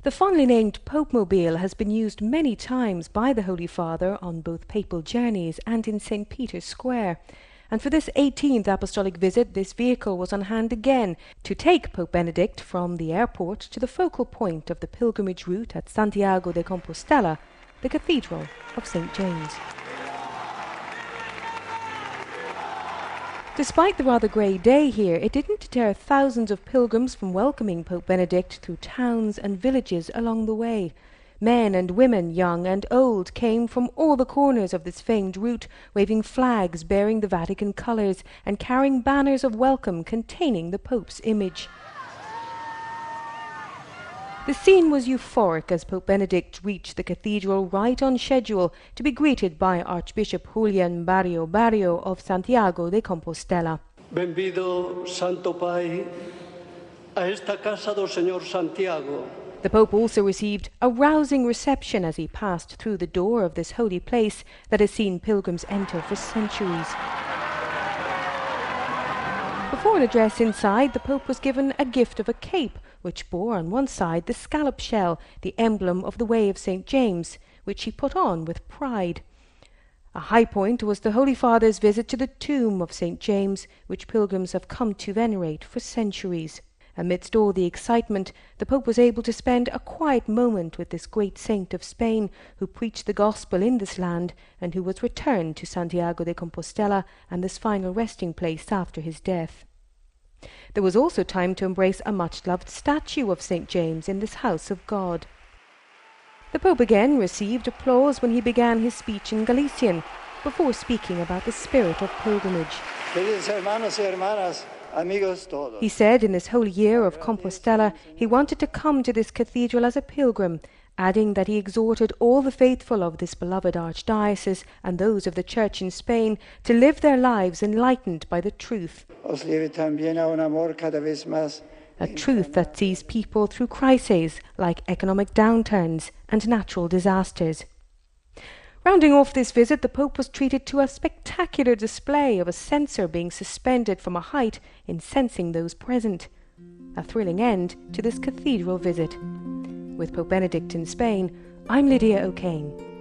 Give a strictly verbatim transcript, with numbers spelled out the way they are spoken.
The fondly named Popemobile has been used many times by the Holy Father on both papal journeys and in Saint Peter's Square. And for this eighteenth apostolic visit, this vehicle was on hand again to take Pope Benedict from the airport to the focal point of the pilgrimage route at Santiago de Compostela, the Cathedral of Saint James. Despite the rather grey day here, it didn't deter thousands of pilgrims from welcoming Pope Benedict through towns and villages along the way. Men and women, young and old, came from all the corners of this famed route, waving flags bearing the Vatican colours and carrying banners of welcome containing the Pope's image. The scene was euphoric as Pope Benedict reached the cathedral right on schedule to be greeted by Archbishop Julian Barrio Barrio of Santiago de Compostela. Bem-vindo, Santo Pai, a esta casa do Señor Santiago. The Pope also received a rousing reception as he passed through the door of this holy place that has seen pilgrims enter for centuries. Before an address inside, the Pope was given a gift of a cape, which bore on one side the scallop shell, the emblem of the Way of Saint James, which he put on with pride. A high point was the Holy Father's visit to the tomb of Saint James, which pilgrims have come to venerate for centuries. Amidst all the excitement, the Pope was able to spend a quiet moment with this great saint of Spain, who preached the gospel in this land and who was returned to Santiago de Compostela and this final resting place after his death. There was also time to embrace a much-loved statue of Saint James in this house of God. The Pope again received applause when he began his speech in Galician, before speaking about the spirit of pilgrimage. Queridos hermanos y hermanas, amigos todos. He said in this holy year of Compostela he wanted to come to this cathedral as a pilgrim, adding that he exhorted all the faithful of this beloved archdiocese and those of the Church in Spain to live their lives enlightened by the truth, Os lleve también a un amor cada vez más. a truth that sees people through crises like economic downturns and natural disasters. Rounding off this visit, the Pope was treated to a spectacular display of a censer being suspended from a height, incensing those present. A thrilling end to this cathedral visit. With Pope Benedict in Spain, I'm Lydia O'Kane.